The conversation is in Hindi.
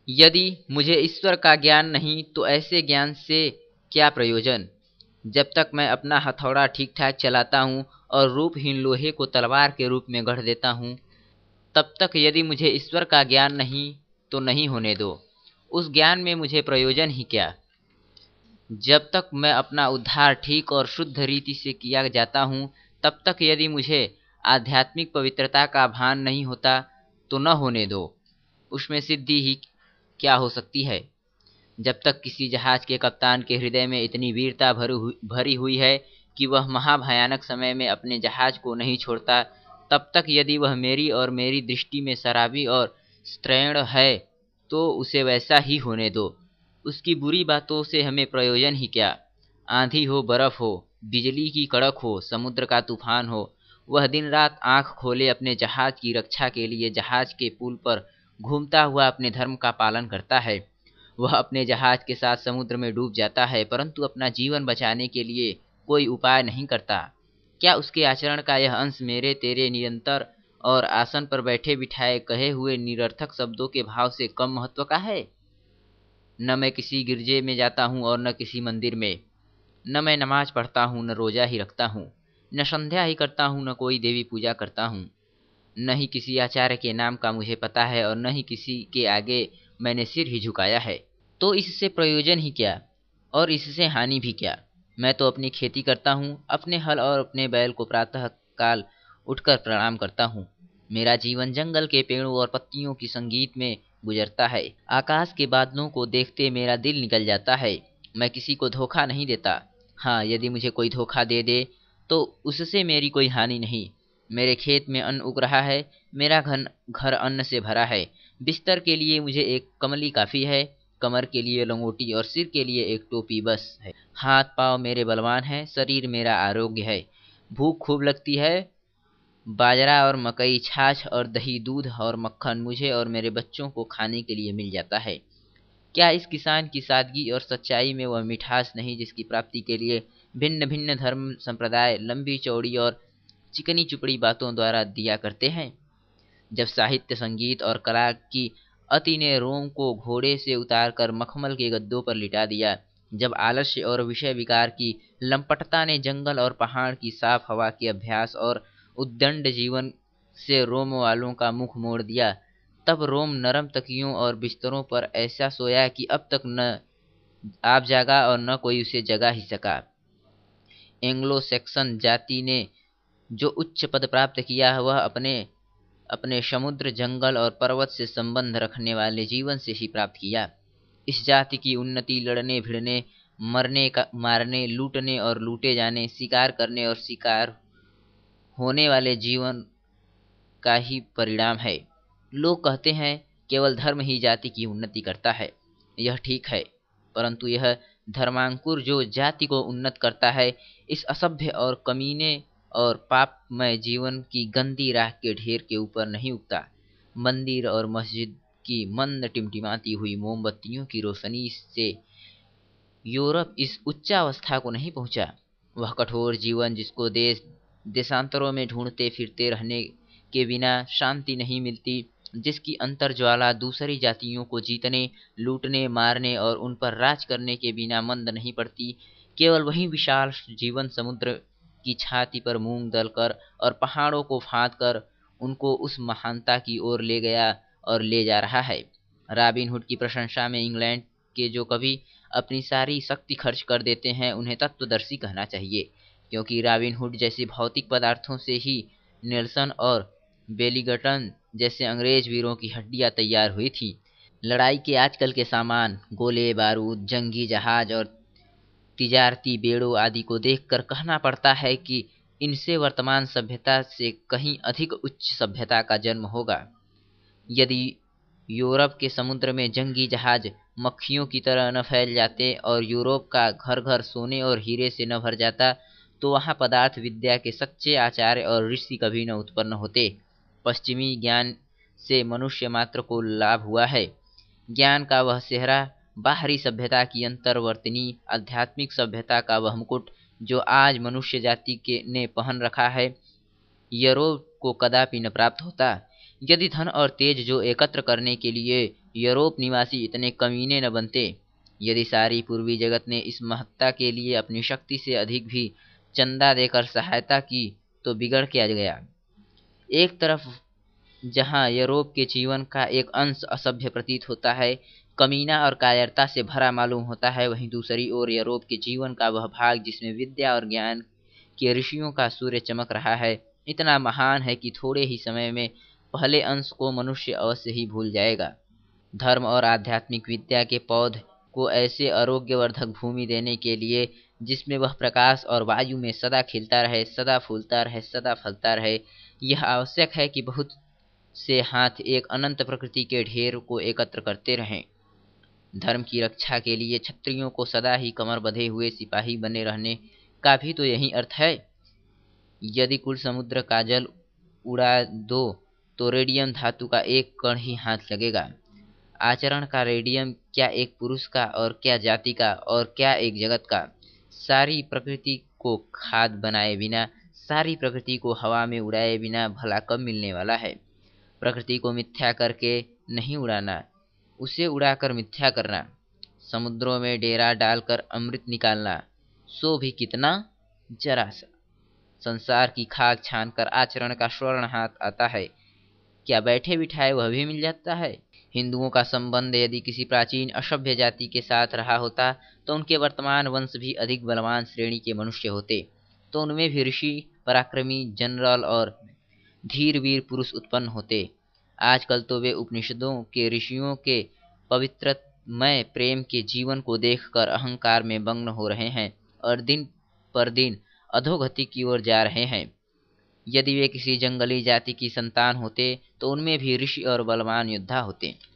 यदि मुझे ईश्वर का ज्ञान नहीं तो ऐसे ज्ञान से क्या प्रयोजन। जब तक मैं अपना हथौड़ा ठीक ठाक चलाता हूँ और रूपहीन लोहे को तलवार के रूप में गढ़ देता हूँ, तब तक यदि मुझे ईश्वर का ज्ञान नहीं तो नहीं होने दो। उस ज्ञान में मुझे प्रयोजन ही क्या। जब तक मैं अपना उद्धार ठीक और शुद्ध रीति से किया जाता हूँ, तब तक यदि मुझे आध्यात्मिक पवित्रता का भान नहीं होता तो न होने दो। उसमें सिद्धि ही क्या हो सकती है। जब तक किसी जहाज के कप्तान के हृदय में इतनी वीरता भरी हुई है कि वह महाभयानक समय में अपने जहाज को नहीं छोड़ता, तब तक यदि वह मेरी और मेरी दृष्टि में शराबी और स्त्रैण है तो उसे वैसा ही होने दो। उसकी बुरी बातों से हमें प्रयोजन ही क्या। आंधी हो, बर्फ हो, बिजली की कड़क हो, समुद्र का तूफान हो, वह दिन रात आंख खोले अपने जहाज की रक्षा के लिए जहाज के पुल पर घूमता हुआ अपने धर्म का पालन करता है। वह अपने जहाज के साथ समुद्र में डूब जाता है, परंतु अपना जीवन बचाने के लिए कोई उपाय नहीं करता। क्या उसके आचरण का यह अंश मेरे तेरे निरंतर और आसन पर बैठे बिठाए कहे हुए निरर्थक शब्दों के भाव से कम महत्व का है। न मैं किसी गिरजे में जाता हूँ और न किसी मंदिर में। न मैं नमाज पढ़ता हूँ, न रोजा ही रखता हूँ, न संध्या ही करता हूँ, न कोई देवी पूजा करता हूँ। न ही किसी आचार्य के नाम का मुझे पता है और न ही किसी के आगे मैंने सिर ही झुकाया है। तो इससे प्रयोजन ही क्या और इससे हानि भी क्या। मैं तो अपनी खेती करता हूँ, अपने हल और अपने बैल को प्रातः काल उठकर प्रणाम करता हूँ। मेरा जीवन जंगल के पेड़ों और पत्तियों की संगीत में गुजरता है। आकाश के बादलों को देखते मेरा दिल निकल जाता है। मैं किसी को धोखा नहीं देता। हाँ, यदि मुझे कोई धोखा दे दे तो उससे मेरी कोई हानि नहीं। मेरे खेत में अन्न उग रहा है, मेरा घर अन्न से भरा है। बिस्तर के लिए मुझे एक कमली काफी है, कमर के लिए लंगोटी और सिर के लिए एक टोपी बस है। हाथ पांव मेरे बलवान हैं, शरीर मेरा आरोग्य है। भूख खूब लगती है। बाजरा और मकई, छाछ और दही, दूध और मक्खन मुझे और मेरे बच्चों को खाने के लिए मिल जाता है। क्या इस किसान की सादगी और सच्चाई में वह मिठास नहीं जिसकी प्राप्ति के लिए भिन्न भिन्न धर्म संप्रदाय लंबी चौड़ी और चिकनी चुपड़ी बातों द्वारा दिया करते हैं। जब साहित्य, संगीत और कला की अति ने रोम को घोड़े से उतारकर मखमल के गद्दों पर लिटा दिया, जब आलस्य और विषय विकार की लंपटता ने जंगल और पहाड़ की साफ हवा के अभ्यास और उद्दंड जीवन से रोम वालों का मुख मोड़ दिया, तब रोम नरम तकियों और बिस्तरों पर ऐसा सोया कि अब तक न आप जागा और न कोई उसे जगा ही सका। एंग्लो सैक्सन जाति ने जो उच्च पद प्राप्त किया वह अपने अपने समुद्र, जंगल और पर्वत से संबंध रखने वाले जीवन से ही प्राप्त किया। इस जाति की उन्नति लड़ने भिड़ने, मारने, लूटने और लूटे जाने, शिकार करने और शिकार होने वाले जीवन का ही परिणाम है। लोग कहते हैं केवल धर्म ही जाति की उन्नति करता है। यह ठीक है, परंतु यह धर्मांकुर जो जाति को उन्नत करता है, इस असभ्य और कमीने और पापमय जीवन की गंदी राख के ढेर के ऊपर नहीं उगता। मंदिर और मस्जिद की मंद टिमटिमाती हुई मोमबत्तियों की रोशनी से यूरोप इस उच्चावस्था को नहीं पहुंचा। वह कठोर जीवन जिसको देश देशांतरों में ढूंढते फिरते रहने के बिना शांति नहीं मिलती, जिसकी अंतर्ज्वाला दूसरी जातियों को जीतने, लूटने, मारने और उन पर राज करने के बिना मंद नहीं पड़ती, केवल वही विशाल जीवन समुद्र की छाती पर मूंग दलकर और पहाड़ों को फांद कर उनको उस महानता की ओर ले गया और ले जा रहा है। रॉबिन हुड की प्रशंसा में इंग्लैंड के जो कवि अपनी सारी शक्ति खर्च कर देते हैं उन्हें तत्वदर्शी कहना चाहिए, क्योंकि रॉबिन हुड जैसे भौतिक पदार्थों से ही नेल्सन और बेलिंगटन जैसे अंग्रेज वीरों की हड्डियां तैयार हुई थी। लड़ाई के आजकल के सामान, गोले बारूद, जंगी जहाज और तिजारती बेड़ों आदि को देखकर कहना पड़ता है कि इनसे वर्तमान सभ्यता से कहीं अधिक उच्च सभ्यता का जन्म होगा। यदि यूरोप के समुद्र में जंगी जहाज मक्खियों की तरह न फैल जाते और यूरोप का घर घर सोने और हीरे से न भर जाता, तो वहाँ पदार्थ विद्या के सच्चे आचार्य और ऋषि कभी न उत्पन्न होते। पश्चिमी ज्ञान से मनुष्य मात्र को लाभ हुआ है। ज्ञान का वह सेहरा, बाहरी सभ्यता की अंतर्वर्तनी आध्यात्मिक सभ्यता का वह मुकुट जो आज मनुष्य जाति के ने पहन रखा है, यूरोप को कदापि न प्राप्त होता। यदि धन और तेज जो एकत्र करने के लिए यूरोप निवासी इतने कमीने न बनते, यदि सारी पूर्वी जगत ने इस महत्ता के लिए अपनी शक्ति से अधिक भी चंदा देकर सहायता की, तो बिगड़ क्या गया। एक तरफ जहाँ यूरोप के जीवन का एक अंश असभ्य प्रतीत होता है, कमीना और कायरता से भरा मालूम होता है, वहीं दूसरी ओर यूरोप के जीवन का वह भाग जिसमें विद्या और ज्ञान के ऋषियों का सूर्य चमक रहा है, इतना महान है कि थोड़े ही समय में पहले अंश को मनुष्य अवश्य ही भूल जाएगा। धर्म और आध्यात्मिक विद्या के पौध को ऐसे आरोग्यवर्धक भूमि देने के लिए जिसमें वह प्रकाश और वायु में सदा खिलता रहे, सदा फूलता रहे, सदा फलता रहे, यह आवश्यक है कि बहुत से हाथ एक अनंत प्रकृति के ढेर को एकत्र करते रहें। धर्म की रक्षा के लिए क्षत्रियों को सदा ही कमर बंधे हुए सिपाही बने रहने का भी तो यही अर्थ है। यदि कुल समुद्र का जल उड़ा दो तो रेडियम धातु का एक कण ही हाथ लगेगा। आचरण का रेडियम क्या एक पुरुष का, और क्या जाति का, और क्या एक जगत का। सारी प्रकृति को खाद बनाए बिना, सारी प्रकृति को हवा में उड़ाए बिना भला कब मिलने वाला है। प्रकृति को मिथ्या करके नहीं उड़ाना, उसे उड़ाकर मिथ्या करना। समुद्रों में डेरा डालकर अमृत निकालना, सो भी कितना, जरा सा। संसार की खाक छान कर आचरण का स्वर्ण हाथ आता है, क्या बैठे बिठाए वह भी मिल जाता है। हिंदुओं का संबंध यदि किसी प्राचीन असभ्य जाति के साथ रहा होता, तो उनके वर्तमान वंश भी अधिक बलवान श्रेणी के मनुष्य होते, तो उनमें भी ऋषि, पराक्रमी, जनरल और धीर वीर पुरुष उत्पन्न होते। आजकल तो वे उपनिषदों के ऋषियों के पवित्रमय प्रेम के जीवन को देखकर अहंकार में मग्न हो रहे हैं और दिन पर दिन अधोगति की ओर जा रहे हैं। यदि वे किसी जंगली जाति की संतान होते, तो उनमें भी ऋषि और बलवान योद्धा होते।